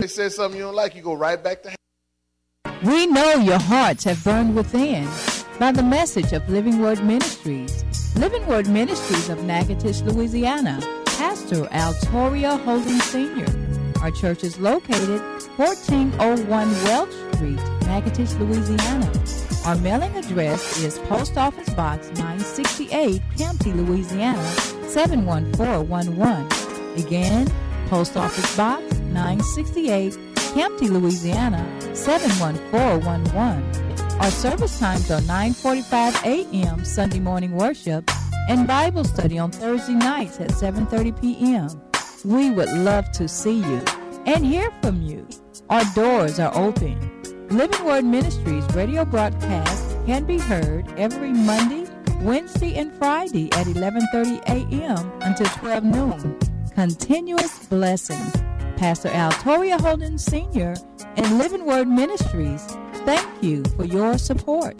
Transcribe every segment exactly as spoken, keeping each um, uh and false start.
They said something you don't like, you go right back to hell. We know your hearts have burned within by the message of Living Word Ministries. Living Word Ministries of Natchitoches, Louisiana. Pastor Altoria Holden Senior Our church is located fourteen oh one Welch Street, Natchitoches, Louisiana. Our mailing address is Post Office Box nine sixty-eight, Campty, Louisiana, seven one four one one. Again, Post Office Box nine sixty-eight, Campty, Louisiana, seven one four one one. Our service times are nine forty-five a.m. Sunday morning worship and Bible study on Thursday nights at seven thirty p.m. We would love to see you and hear from you. Our doors are open. Living Word Ministries radio broadcast can be heard every Monday, Wednesday, and Friday at eleven thirty a.m. until twelve noon. Continuous blessings. Pastor Altoria Holden Senior and Living Word Ministries, thank you for your support.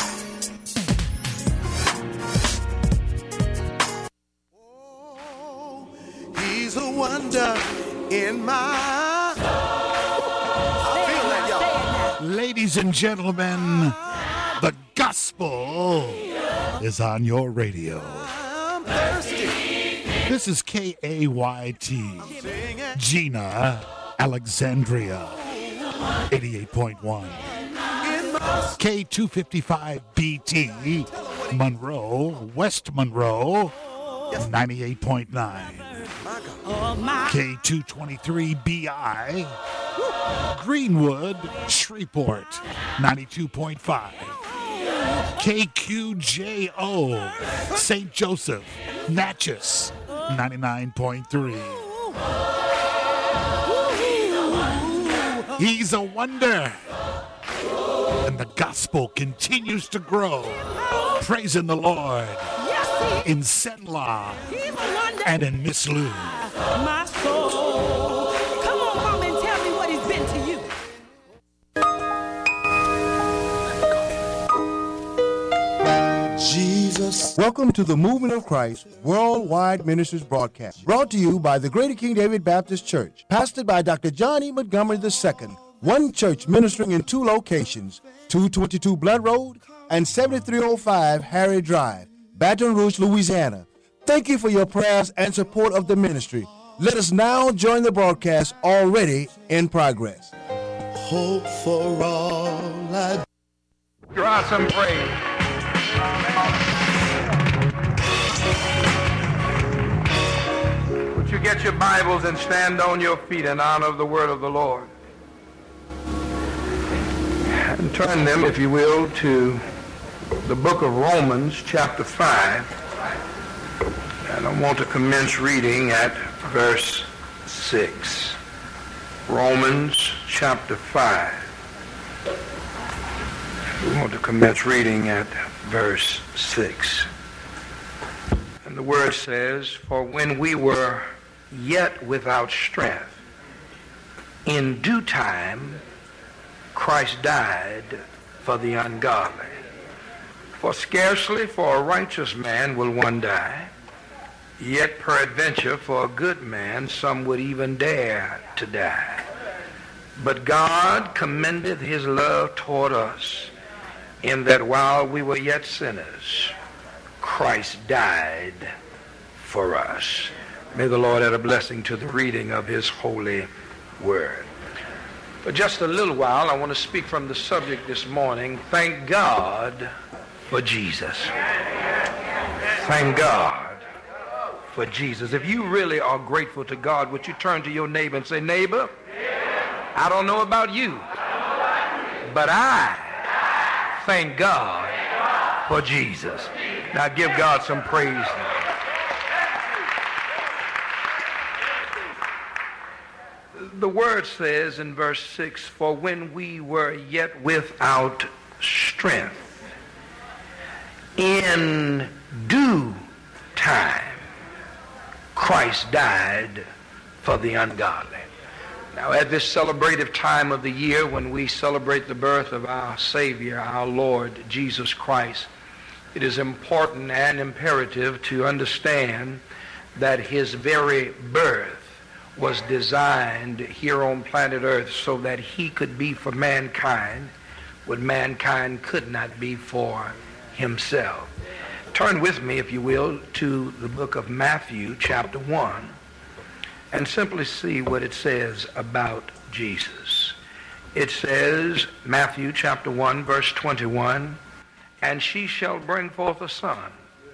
Oh, he's a wonder in my soul. I feel that, y'all. Ladies and gentlemen, the gospel is on your radio. I'm thirsty. This is K A Y T, Gina, Alexandria, eighty-eight point one. K two fifty-five B T, Monroe, West Monroe, ninety-eight point nine. K two twenty-three B I, Greenwood, Shreveport, ninety-two point five. K Q J O, Saint Joseph, Natchez, ninety-nine point three. He's a wonder. And the gospel continues to grow. Praising the Lord in Senla and in Miss Lou. My soul. Come on, Mama, and tell me what he's been to you. Jesus. Welcome to the Movement of Christ Worldwide Ministries broadcast, brought to you by the Greater King David Baptist Church, pastored by Doctor John E. Montgomery the Second. One church ministering in two locations, two twenty-two Blood Road and seventy-three oh five Harry Drive, Baton Rouge, Louisiana. Thank you for your prayers and support of the ministry. Let us now join the broadcast already in progress. Hope for all I do. Draw some praise. Would you get your Bibles and stand on your feet in honor of the word of the Lord? And turn them, if you will, to the book of Romans, chapter five. And I want to commence reading at verse six. Romans, chapter five. We want to commence reading at verse six. And the word says, "For when we were yet without strength, in due time Christ died for the ungodly. For scarcely for a righteous man will one die, yet peradventure for a good man some would even dare to die. But God commendeth his love toward us, in that while we were yet sinners, Christ died for us." May the Lord add a blessing to the reading of his holy word. For just a little while, I want to speak from the subject this morning. Thank God for Jesus. Thank God for Jesus. If you really are grateful to God, would you turn to your neighbor and say, "Neighbor, I don't know about you, but I thank God for Jesus." Now give God some praise. The word says in verse six, "For when we were yet without strength, in due time, Christ died for the ungodly." Now, at this celebrative time of the year when we celebrate the birth of our Savior, our Lord Jesus Christ, it is important and imperative to understand that his very birth was designed here on planet Earth so that he could be for mankind what mankind could not be for himself. Turn with me, if you will, to the book of Matthew, chapter one, and simply see what it says about Jesus. It says, Matthew chapter one, verse twenty-one, "And she shall bring forth a son,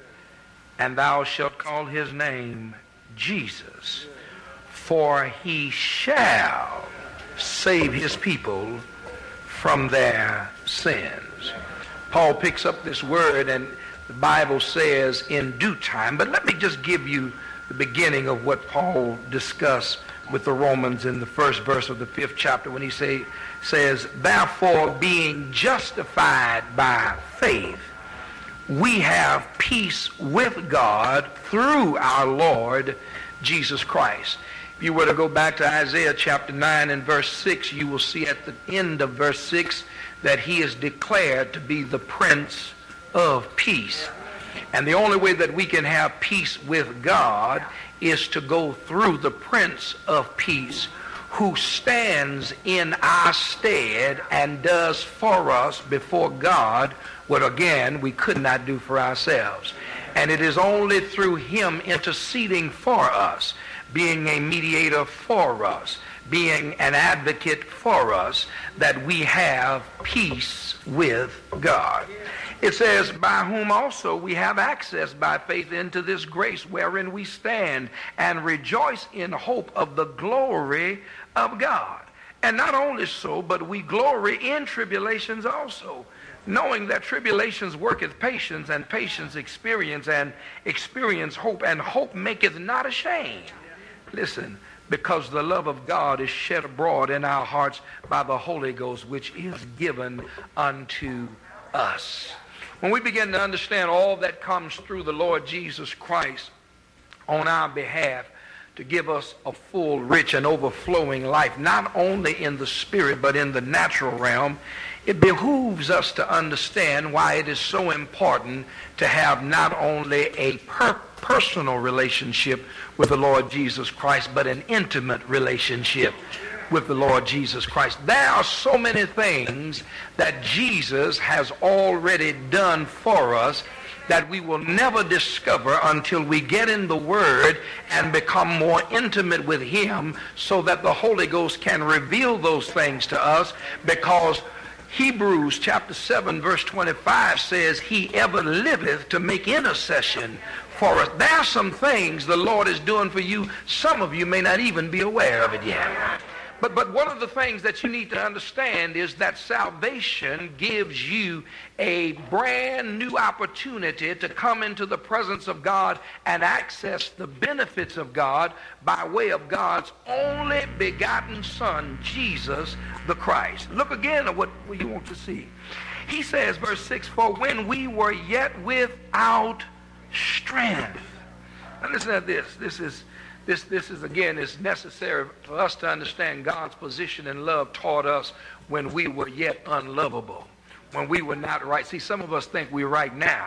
and thou shalt call his name Jesus, for he shall save his people from their sins." Paul picks up this word, and the Bible says in due time. But let me just give you the beginning of what Paul discussed with the Romans in the first verse of the fifth chapter, when he say, says, "Therefore, being justified by faith, we have peace with God through our Lord Jesus Christ." If you were to go back to Isaiah chapter nine and verse six, you will see at the end of verse six that he is declared to be the Prince of Peace. And the only way that we can have peace with God is to go through the Prince of Peace, who stands in our stead and does for us before God what, again, we could not do for ourselves. And it is only through him interceding for us, being a mediator for us, being an advocate for us, that we have peace with God. It says, "By whom also we have access by faith into this grace wherein we stand, and rejoice in hope of the glory of God." And not only so, but we glory in tribulations also, knowing that tribulations worketh patience, and patience experience, and experience hope, and hope maketh not ashamed. Listen, because the love of God is shed abroad in our hearts by the Holy Ghost, which is given unto us. When we begin to understand all that comes through the Lord Jesus Christ on our behalf to give us a full, rich, and overflowing life, not only in the spirit but in the natural realm, it behooves us to understand why it is so important to have not only a per- personal relationship with the Lord Jesus Christ, but an intimate relationship with the Lord Jesus Christ. There are so many things that Jesus has already done for us that we will never discover until we get in the Word and become more intimate with him, so that the Holy Ghost can reveal those things to us, because Hebrews chapter seven verse twenty-five says, "He ever liveth to make intercession for us." There are some things the Lord is doing for you. Some of you may not even be aware of it yet. But, but one of the things that you need to understand is that salvation gives you a brand new opportunity to come into the presence of God and access the benefits of God by way of God's only begotten Son, Jesus the Christ. Look again at what you want to see. He says, verse six, "For when we were yet without strength." Now listen to this. This is This, this is, again, is necessary for us to understand God's position in love toward us when we were yet unlovable, when we were not right. See, some of us think we're right now,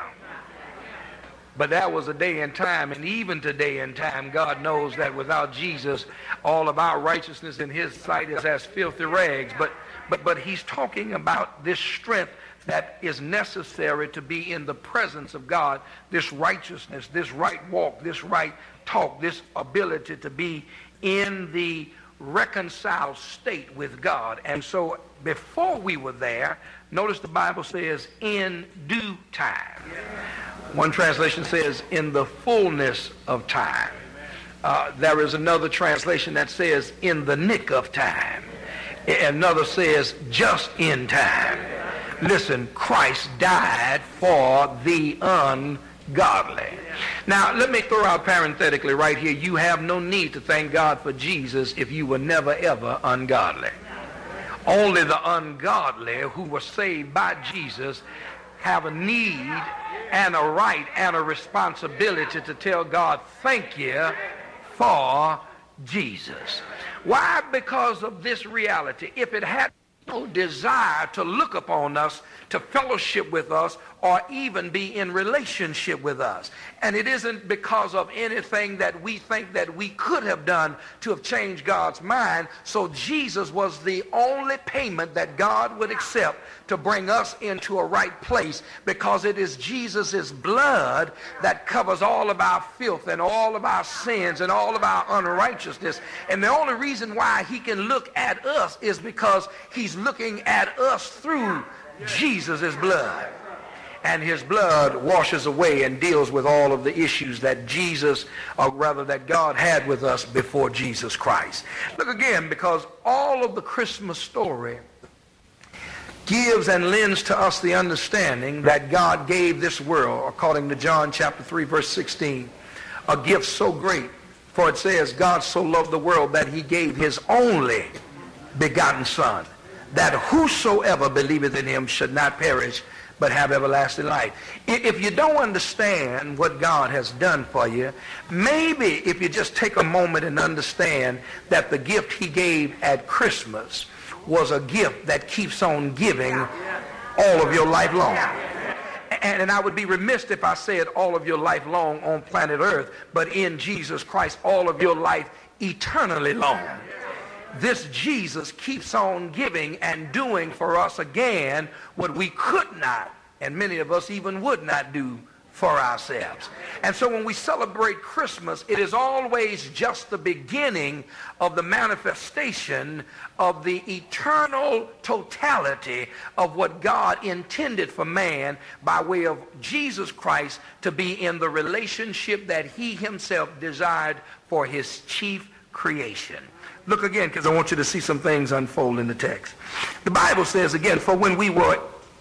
but that was a day and time, and even today and time, God knows that without Jesus, all of our righteousness in his sight is as filthy rags. But, but, but he's talking about this strength that is necessary to be in the presence of God, this righteousness, this right walk, this right talk, this ability to be in the reconciled state with God. And so before we were there, notice the Bible says in due time. One translation says in the fullness of time. Uh, there is another translation that says in the nick of time. Another says just in time. Listen, Christ died for the ungodly. Now, let me throw out parenthetically right here, you have no need to thank God for Jesus if you were never, ever ungodly. Only the ungodly who were saved by Jesus have a need and a right and a responsibility to tell God, thank you for Jesus. Why? Because of this reality. If it had no desire to look upon us, to fellowship with us, or even be in relationship with us. And it isn't because of anything that we think that we could have done to have changed God's mind. So Jesus was the only payment that God would accept to bring us into a right place, because it is Jesus' blood that covers all of our filth and all of our sins and all of our unrighteousness. And the only reason why he can look at us is because he's looking at us through Jesus' blood. And his blood washes away and deals with all of the issues that Jesus, or rather that God had with us before Jesus Christ. Look again, because all of the Christmas story gives and lends to us the understanding that God gave this world, according to John chapter three, verse sixteen, a gift so great. For it says, God so loved the world that he gave his only begotten Son, that whosoever believeth in him should not perish, but have everlasting life. If you don't understand what God has done for you, maybe if you just take a moment and understand that the gift he gave at Christmas was a gift that keeps on giving all of your life long. And, and I would be remiss if I said all of your life long on planet Earth, but in Jesus Christ, all of your life eternally long. This Jesus keeps on giving and doing for us again what we could not, and many of us even would not do for ourselves. And so when we celebrate Christmas, it is always just the beginning of the manifestation of the eternal totality of what God intended for man by way of Jesus Christ to be in the relationship that he himself desired for his chief creation. Look again, because I want you to see some things unfold in the text. The Bible says again, for when we were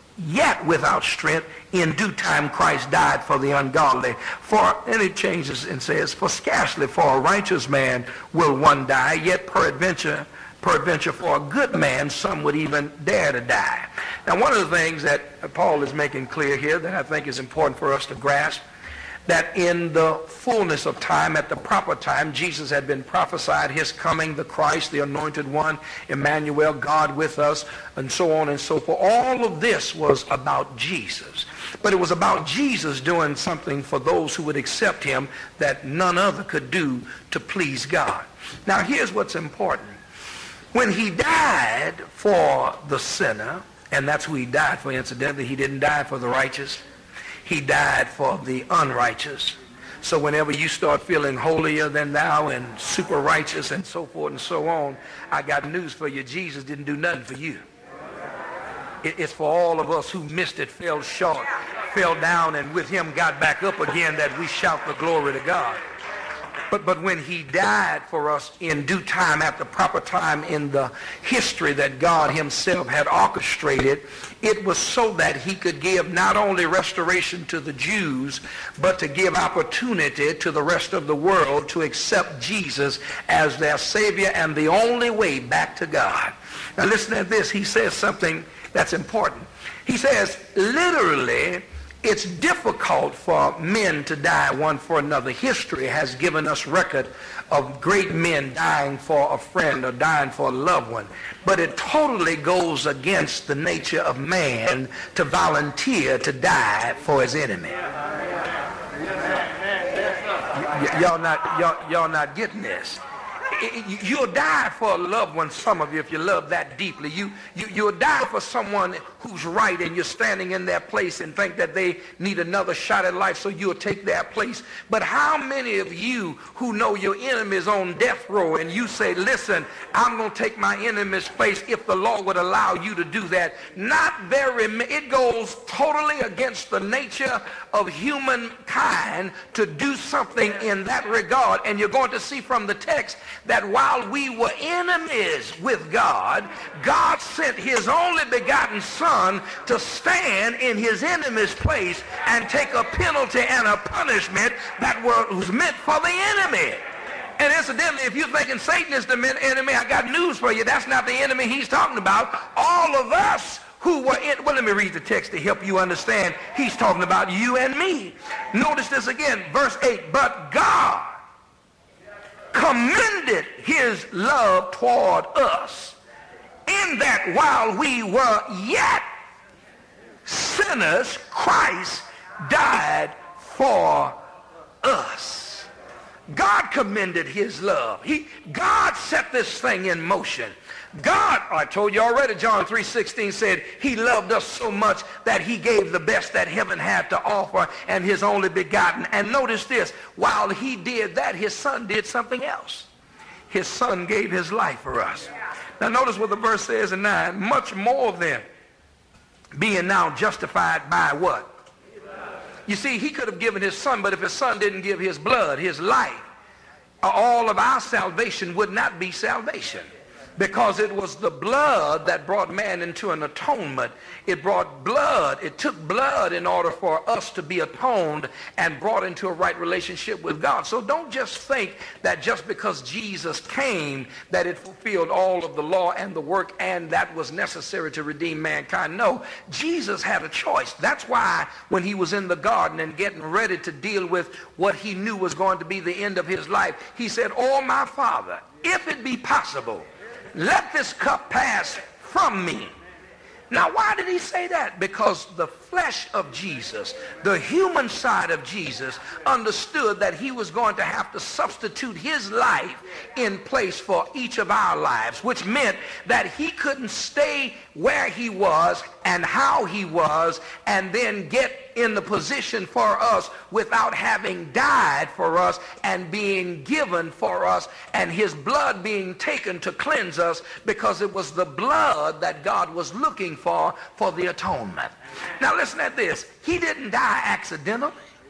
yet without strength, in due time Christ died for the ungodly. For, and it changes and says, for scarcely for a righteous man will one die, yet peradventure, peradventure for a good man some would even dare to die. Now, one of the things that Paul is making clear here that I think is important for us to grasp, that in the fullness of time, at the proper time, Jesus had been prophesied, his coming, the Christ, the anointed one, Emmanuel, God with us, and so on and so forth. All of this was about Jesus. But it was about Jesus doing something for those who would accept him that none other could do to please God. Now, here's what's important. When he died for the sinner, and that's who he died for, incidentally, he didn't die for the righteous. He died for the unrighteous. So whenever you start feeling holier than thou and super righteous and so forth and so on, I got news for you. Jesus didn't do nothing for you. It's for all of us who missed it, fell short, fell down, and with him got back up again, that we shout the glory to God. But, but when he died for us in due time, at the proper time in the history that God himself had orchestrated, it was so that he could give not only restoration to the Jews, but to give opportunity to the rest of the world to accept Jesus as their Savior and the only way back to God. Now listen to this. He says something that's important. He says, literally, it's difficult for men to die one for another. History has given us record of great men dying for a friend or dying for a loved one. But it totally goes against the nature of man to volunteer to die for his enemy. Y- y'all not, y'all, y'all not getting this. You'll die for a loved one, some of you, if you love that deeply. You, you, you'll die for someone who's right, and you're standing in their place and think that they need another shot at life, so you'll take their place. But how many of you who know your enemy is on death row, and you say, listen, I'm going to take my enemy's place if the Lord would allow you to do that? Not very many. It goes totally against the nature of humankind to do something in that regard. And you're going to see from the text that while we were enemies with God, God sent his only begotten Son to stand in his enemy's place and take a penalty and a punishment that was meant for the enemy. And incidentally, if you're thinking Satan is the enemy, I got news for you. That's not the enemy he's talking about. All of us who were in, well, let me read the text to help you understand. He's talking about you and me. Notice this again, verse eight. But God commended his love toward us, in in that while we were yet sinners, Christ died for us. God commended his love. He, God set this thing in motion. God, I told you already, John three sixteen said he loved us so much that he gave the best that heaven had to offer, and his only begotten. And notice this, while he did that, his son did something else. His son gave his life for us. Now notice what the verse says in nine. Much more than being now justified by what? You see, he could have given his son, but if his son didn't give his blood, his life, all of our salvation would not be salvation. Because it was the blood that brought man into an atonement. It brought blood. It took blood in order for us to be atoned and brought into a right relationship with God. So don't just think that just because Jesus came that it fulfilled all of the law and the work and that was necessary to redeem mankind. No, Jesus had a choice. That's why when he was in the garden and getting ready to deal with what he knew was going to be the end of his life, he said, "Oh, my Father, if it be possible, let this cup pass from me." Now, why did he say that? Because the flesh of Jesus, the human side of Jesus, understood that he was going to have to substitute his life in place for each of our lives, which meant that he couldn't stay where he was and how he was and then get in the position for us without having died for us and being given for us and his blood being taken to cleanse us, because it was the blood that God was looking for for the atonement. Now listen at this. He didn't die accidentally.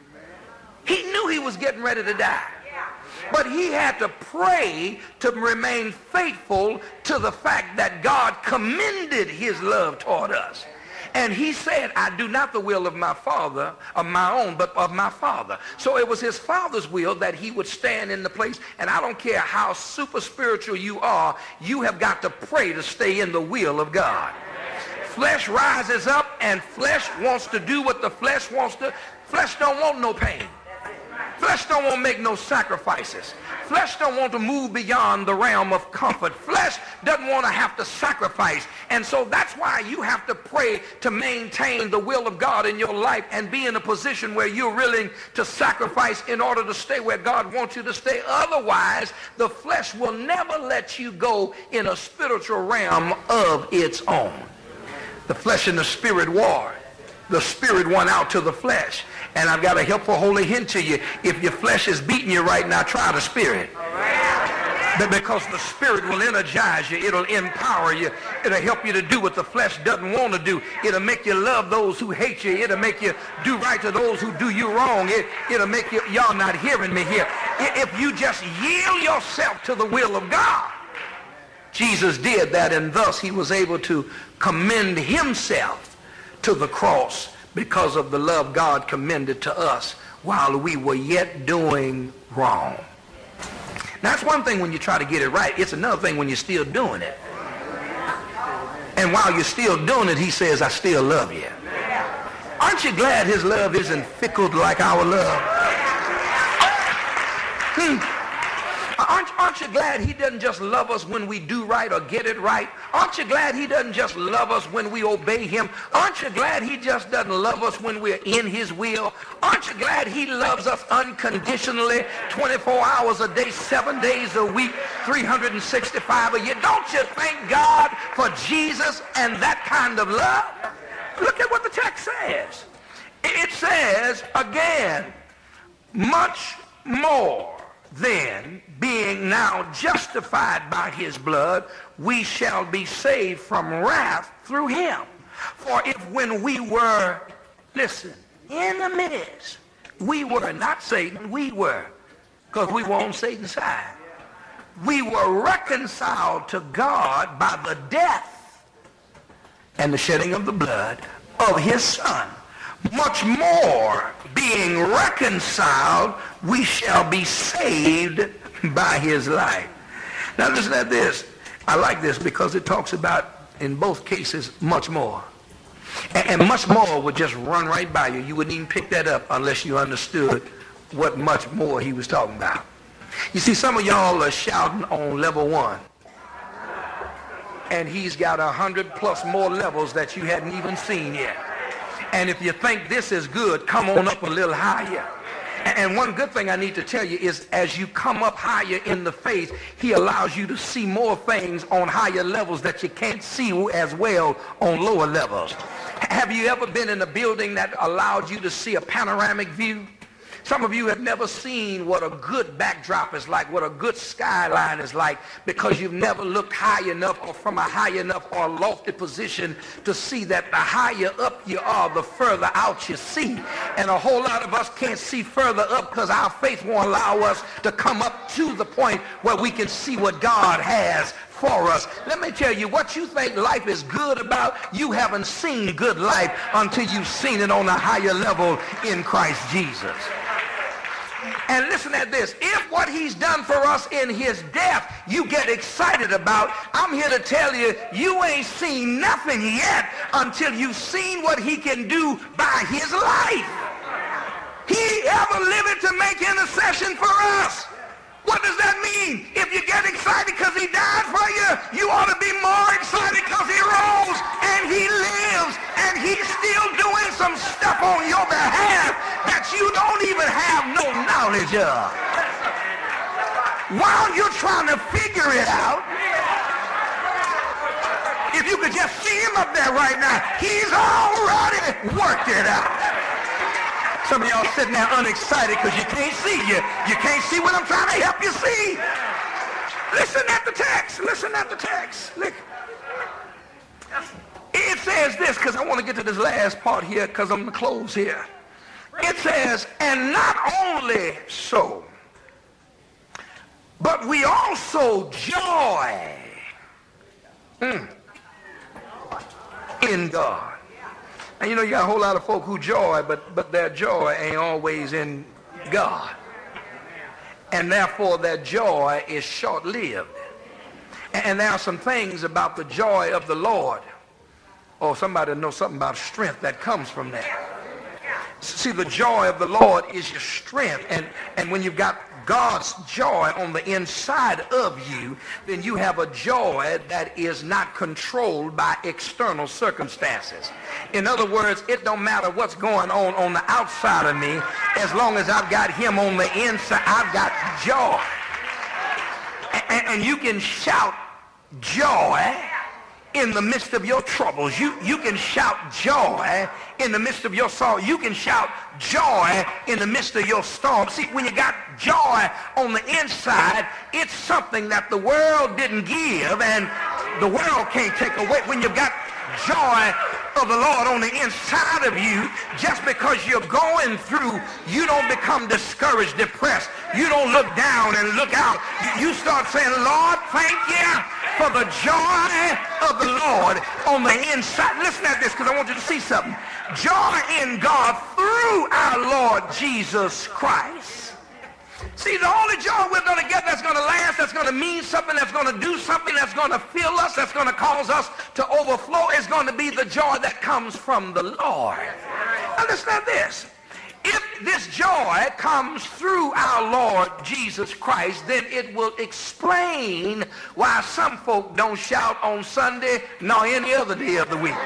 He knew he was getting ready to die. But he had to pray to remain faithful to the fact that God commended his love toward us. And he said, "I do not the will of my Father, of my own, but of my Father." So it was his Father's will that he would stand in the place. And I don't care how super spiritual you are, you have got to pray to stay in the will of God. Flesh rises up and flesh wants to do what the flesh wants to. Flesh don't want no pain. Flesh don't want to make no sacrifices. Flesh don't want to move beyond the realm of comfort. Flesh doesn't want to have to sacrifice. And so that's why you have to pray to maintain the will of God in your life and be in a position where you're willing to sacrifice in order to stay where God wants you to stay. Otherwise, the flesh will never let you go in a spiritual realm of its own. The flesh and the spirit war. The spirit won out to the flesh. And I've got a helpful holy hint to you. If your flesh is beating you right now, try the spirit. But because the spirit will energize you, it'll empower you, it'll help you to do what the flesh doesn't want to do. It'll make you love those who hate you. It'll make you do right to those who do you wrong. It, it'll make you, y'all not hearing me here. If you just yield yourself to the will of God. Jesus did that, and thus he was able to commend himself to the cross because of the love God commended to us while we were yet doing wrong. Now, that's one thing when you try to get it right. It's another thing when you're still doing it. And while you're still doing it, he says, "I still love you." Aren't you glad his love isn't fickle like our love? Hmm. Aren't, aren't you glad he doesn't just love us when we do right or get it right? Aren't you glad he doesn't just love us when we obey him? Aren't you glad he just doesn't love us when we're in his will? Aren't you glad he loves us unconditionally, twenty-four hours a day, seven days a week, three hundred sixty-five a year? Don't you thank God for Jesus and that kind of love? Look at what the text says. It says, again, much more then, being now justified by his blood, we shall be saved from wrath through him. For if when we were, listen, enemies, we were not Satan, we were, because we were on Satan's side. We were reconciled to God by the death and the shedding of the blood of his son. Much more, being reconciled, we shall be saved by his life. Now listen at this. I like this because it talks about, in both cases, much more. And, and much more would just run right by you. You wouldn't even pick that up unless you understood what much more he was talking about. You see, some of y'all are shouting on level one. and he's got a hundred plus more levels that you hadn't even seen yet. And if you think this is good, come on up a little higher. And one good thing I need to tell you is as you come up higher in the faith, he allows you to see more things on higher levels that you can't see as well on lower levels. Have you ever been in a building that allowed you to see a panoramic view? Some of you have never seen what a good backdrop is like, what a good skyline is like, because you've never looked high enough or from a high enough or lofty position to see that the higher up you are, the further out you see. And a whole lot of us can't see further up because our faith won't allow us to come up to the point where we can see what God has for us. Let me tell you, what you think life is good about, you haven't seen good life until you've seen it on a higher level in Christ Jesus. And listen at this. If what he's done for us in his death you get excited about, I'm here to tell you, you ain't seen nothing yet until you've seen what he can do by his life. He ever lived to make intercession for us. What does that mean? If you get excited because he died for you, you ought to be more excited because he rose and he lives and he's still doing some stuff on your behalf that you don't even have no knowledge of. While you're trying to figure it out, if you could just see him up there right now, he's already worked it out. Some of y'all sitting there unexcited because you can't see. You, you can't see what I'm trying to help you see. Listen at the text. Listen at the text. Look. It says this, because I want to get to this last part here because I'm going to close here. It says, and not only so, but we also joy mm, in God. And you know, you got a whole lot of folk who joy, but, but their joy ain't always in God. And therefore their joy is short-lived. And there are some things about the joy of the Lord. Oh, somebody knows something about strength that comes from that. See, the joy of the Lord is your strength. And, and when you've got God's joy on the inside of you, then you have a joy that is not controlled by external circumstances. In other words, it don't matter what's going on on the outside of me. As long as I've got him on the inside, I've got joy. And, and you can shout joy in the midst of your troubles. You, you can shout joy in the midst of your sorrow. You can shout joy in the midst of your storm. See, when you got joy on the inside, it's something that the world didn't give and the world can't take away. When you've got joy of the Lord on the inside of you, just because you're going through, you don't become discouraged, depressed. You don't look down and look out. You start saying, Lord, thank you for the joy of the Lord on the inside. Listen at this, because I want you to see something. Joy in God through our Lord Jesus Christ. See, the only joy we're going to get that's going to last, that's going to mean something, that's going to do something, that's going to fill us, that's going to cause us to overflow, is going to be the joy that comes from the Lord. Understand this. If this joy comes through our Lord Jesus Christ, then it will explain why some folk don't shout on Sunday nor any other day of the week.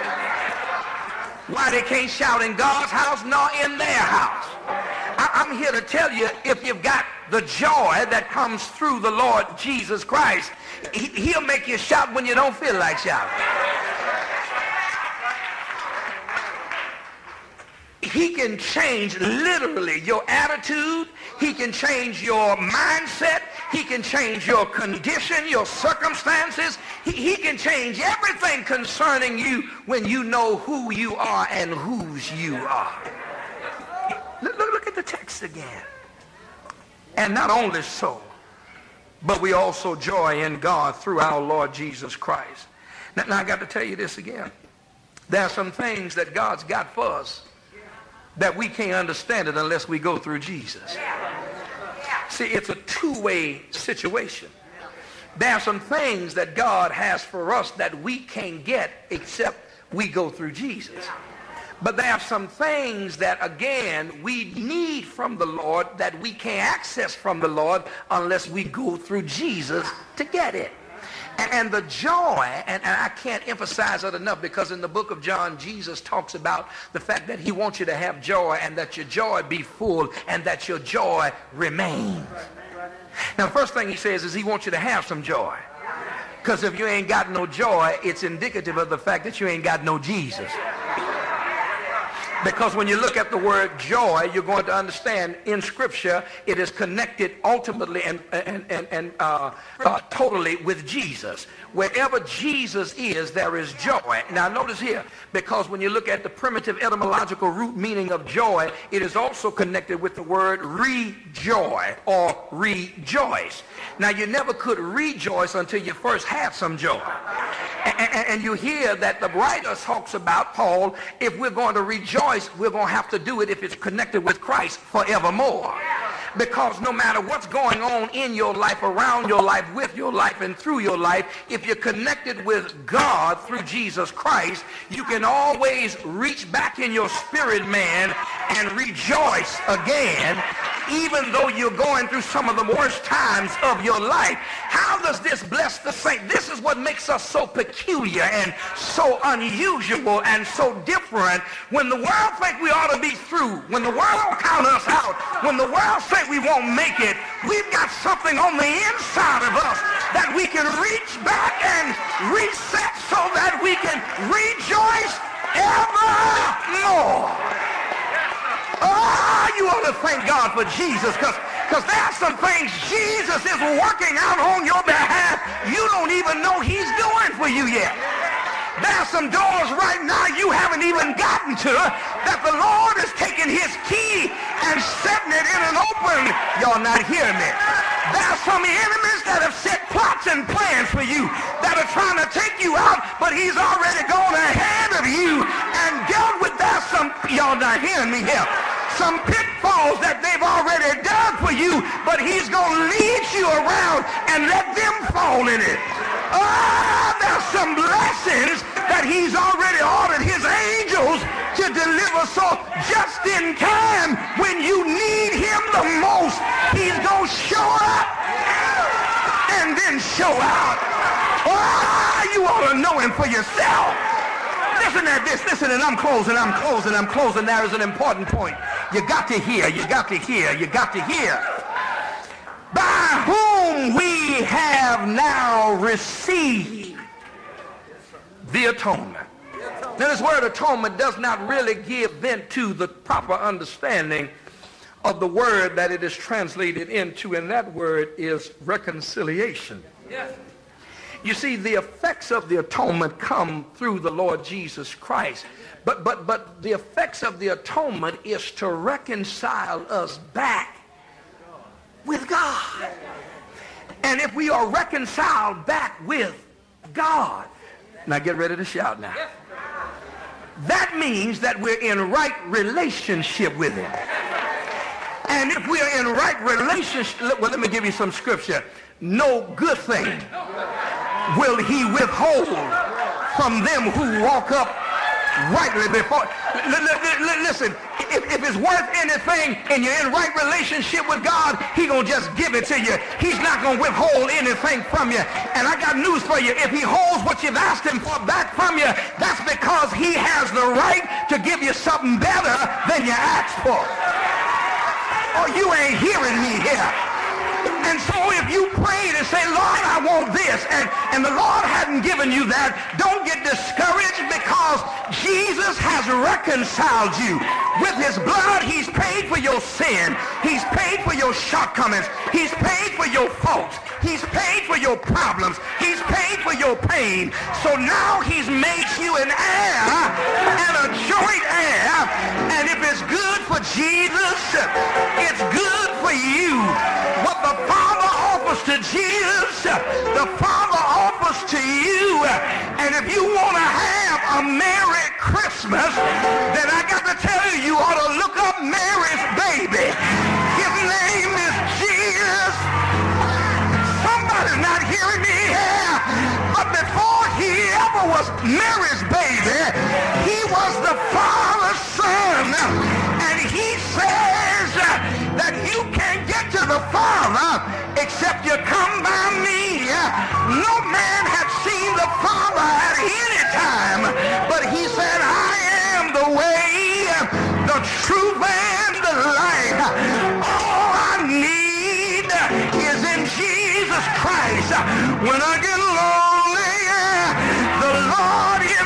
Why they can't shout in God's house nor in their house. I, I'm here to tell you, if you've got the joy that comes through the Lord Jesus Christ, he, he'll make you shout when you don't feel like shouting. He can change literally your attitude. He can change your mindset. He can change your condition, your circumstances. He, he can change everything concerning you when you know who you are and whose you are. Look, look, look at the text again. And not only so, but we also joy in God through our Lord Jesus Christ. Now, now I got to tell you this again. There are some things that God's got for us that we can't understand it unless we go through Jesus. See, it's a two-way situation. There are some things that God has for us that we can't get except we go through Jesus. But there are some things that, again, we need from the Lord that we can't access from the Lord unless we go through Jesus to get it. And the joy, and, and I can't emphasize it enough, because in the book of John, Jesus talks about the fact that he wants you to have joy, and that your joy be full, and that your joy remain. Now, the first thing he says is he wants you to have some joy. Because if you ain't got no joy, it's indicative of the fact that you ain't got no Jesus. Because when you look at the word joy, you're going to understand in Scripture it is connected ultimately and, and, and, and uh, uh, totally with Jesus. Wherever Jesus is, there is joy. Now notice here, because when you look at the primitive etymological root meaning of joy, it is also connected with the word rejoy or rejoice. Now you never could rejoice until you first had some joy. And, and, and you hear that the writer talks about, Paul, if we're going to rejoice, we're going to have to do it if it's connected with Christ forevermore. Because no matter what's going on in your life, around your life, with your life, and through your life, if you're connected with God through Jesus Christ, you can always reach back in your spirit, man, and rejoice again, even though you're going through some of the worst times of your life. How does this bless the saint? This is what makes us so peculiar and so unusual and so different. When the world think we ought to be through, when the world count us out, when the world say we won't make it, we've got something on the inside of us that we can reach back and reset so that we can rejoice evermore. Oh, you ought to thank God for Jesus, because because there are some things Jesus is working out on your behalf you don't even know he's doing for you yet. There are some doors right now you haven't even gotten to that the Lord is taking his key and setting it in and open. Y'all not hearing me. There are some enemies that have set plots and plans for you that are trying to take you out, but he's already gone ahead of you and dealt with that. Some, y'all not hearing me here. Some pitfalls that they've already done for you, but he's going to lead you around and let them fall in it. Oh, there's some blessings that he's already ordered his angels to deliver, so just in time when you need him the most, he's going to show up and then show out. Oh, you ought to know him for yourself. Listen at this, listen, and I'm closing, I'm closing, I'm closing. There is an important point. You got to hear, you got to hear, you got to hear. By whom we have now received the atonement. Now this word atonement does not really give vent to the proper understanding of the word that it is translated into, and that word is reconciliation. Yes. You see, the effects of the atonement come through the Lord Jesus Christ. But, but, but the effects of the atonement is to reconcile us back with God. And if we are reconciled back with God, now get ready to shout now. That means that we're in right relationship with him. And if we are in right relationship, well, let me give you some scripture. No good thing will he withhold from them who walk up rightly before. L- l- l- listen, if, if it's worth anything and you're in right relationship with God, he gonna just give it to you. He's not gonna withhold anything from you. And I got news for you. If he holds what you've asked him for back from you, that's because he has the right to give you something better than you asked for. Oh, you ain't hearing me here. And so if you prayed and say, Lord, I want this, and, and the Lord hadn't given you that, don't get discouraged, because Jesus has reconciled you. With his blood, he's paid for your sin. He's paid for your shortcomings. He's paid for your faults. He's paid for your problems. He's paid for your pain. So now he's made you an heir and a joint heir. And if it's good for Jesus, it's good for you. What the Father offers to Jesus, the Father offers to you. And if you want to have a Merry Christmas, then I got to tell you, you ought to look up Mary's baby. His name is Jesus. Somebody's not hearing me here. But before he ever was Mary's baby, he was the Father's son. And he says that you can't get to the Father except you come by me. No man had seen the Father at any time, but he said, I am the way, the truth, and the life. All I need is in Jesus Christ. When I get